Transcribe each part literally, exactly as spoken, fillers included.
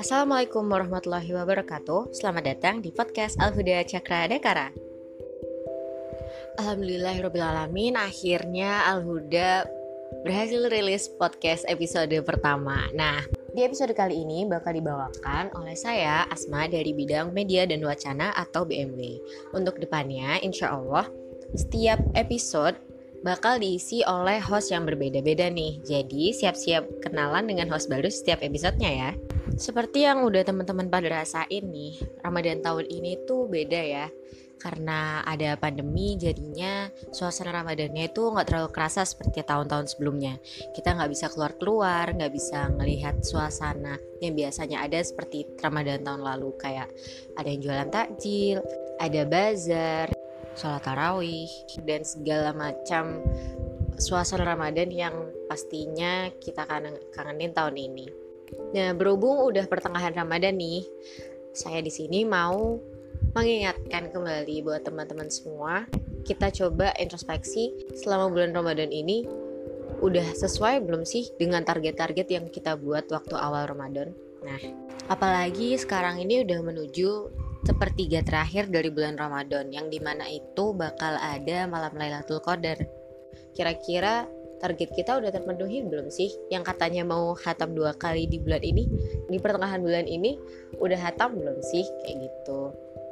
Assalamualaikum warahmatullahi wabarakatuh. Selamat datang di podcast Al-Huda Cakra Dekara. Alhamdulillahirrabbilalamin, akhirnya Al-Huda berhasil rilis podcast episode pertama. Nah, di episode kali ini bakal dibawakan oleh saya, Asma, dari bidang media dan wacana atau B M W. Untuk depannya, insya Allah, setiap episode bakal diisi oleh host yang berbeda-beda nih. Jadi siap-siap kenalan dengan host baru setiap episodenya ya. Seperti yang udah teman-teman pada rasain nih, Ramadan tahun ini tuh beda ya. Karena ada pandemi, jadinya suasana Ramadannya itu gak terlalu kerasa seperti tahun-tahun sebelumnya. Kita gak bisa keluar-keluar, gak bisa ngelihat suasana yang biasanya ada seperti Ramadan tahun lalu. Kayak ada yang jualan takjil, ada bazar, sholat tarawih, dan segala macam suasana Ramadan yang pastinya kita kangenin tahun ini. Nah, berhubung udah pertengahan Ramadan nih, saya di sini mau mengingatkan kembali buat teman-teman semua, kita coba introspeksi selama bulan Ramadan ini udah sesuai belum sih dengan target-target yang kita buat waktu awal Ramadan. Nah, apalagi sekarang ini udah menuju sepertiga terakhir dari bulan Ramadan, yang dimana itu bakal ada malam Lailatul Qadar. Kira-kira target kita udah terpenuhi belum sih? Yang katanya mau khatam dua kali di bulan ini, di pertengahan bulan ini udah khatam belum sih? Kayak gitu.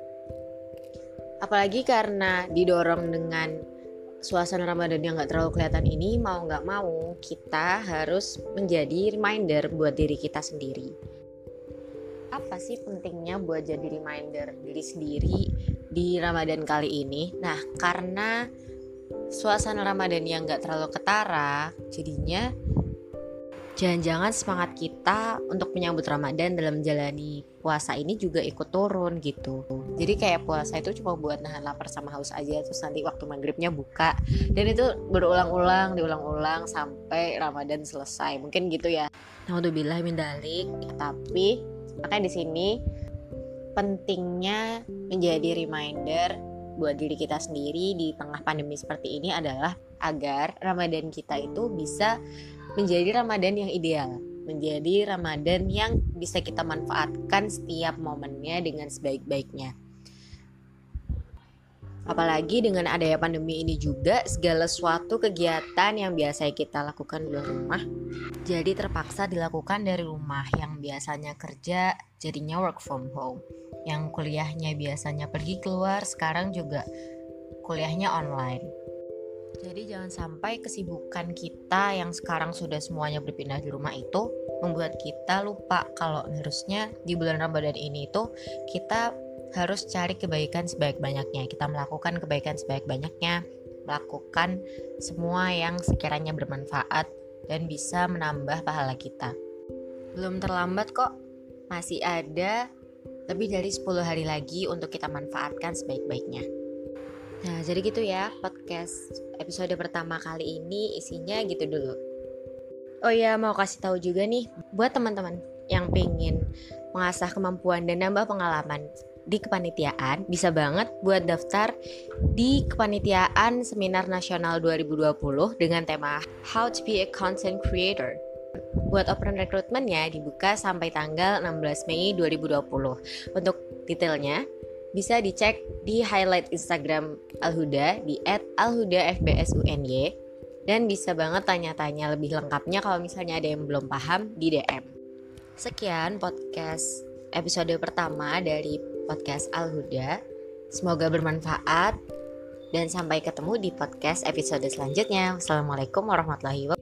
Apalagi karena didorong dengan suasana Ramadan yang gak terlalu kelihatan ini, mau gak mau kita harus menjadi reminder buat diri kita sendiri. Apa sih pentingnya buat jadi reminder diri sendiri di Ramadan kali ini? Nah, karena suasana Ramadan yang gak terlalu ketara, jadinya jangan-jangan semangat kita untuk menyambut Ramadan dalam menjalani puasa ini juga ikut turun gitu. Jadi kayak puasa itu cuma buat nahan lapar sama haus aja, terus nanti waktu maghribnya buka, dan itu berulang-ulang, diulang-ulang sampai Ramadan selesai. Mungkin gitu ya. Naudzubillah min dzalik. Tapi makanya di sini pentingnya menjadi reminder buat diri kita sendiri di tengah pandemi seperti ini adalah agar Ramadan kita itu bisa menjadi Ramadan yang ideal, menjadi Ramadan yang bisa kita manfaatkan setiap momennya dengan sebaik-baiknya. Apalagi dengan adanya pandemi ini juga, segala suatu kegiatan yang biasa kita lakukan di luar rumah jadi terpaksa dilakukan dari rumah. Yang biasanya kerja jadinya work from home, yang kuliahnya biasanya pergi keluar sekarang juga kuliahnya online. Jadi jangan sampai kesibukan kita yang sekarang sudah semuanya berpindah di rumah itu membuat kita lupa kalau harusnya di bulan Ramadan ini itu kita harus cari kebaikan sebaik-banyaknya. Kita melakukan kebaikan sebaik-banyaknya, melakukan semua yang sekiranya bermanfaat dan bisa menambah pahala kita. Belum terlambat kok, masih ada lebih dari sepuluh hari lagi untuk kita manfaatkan sebaik-baiknya. Nah, jadi gitu ya, podcast episode pertama kali ini isinya gitu dulu. Oh ya, mau kasih tahu juga nih buat teman-teman yang pengen mengasah kemampuan dan nambah pengalaman di kepanitiaan, bisa banget buat daftar di kepanitiaan Seminar Nasional dua ribu dua puluh dengan tema How to be a Content Creator. Buat open recruitment-nya dibuka sampai tanggal enam belas Mei dua ribu dua puluh. Untuk detailnya bisa dicek di highlight Instagram Al-Huda di et alhudafbsuny, dan bisa banget tanya-tanya lebih lengkapnya kalau misalnya ada yang belum paham di D M. Sekian podcast episode pertama dari podcast Al-Huda. Semoga bermanfaat dan sampai ketemu di podcast episode selanjutnya. Wassalamualaikum warahmatullahi wabarakatuh.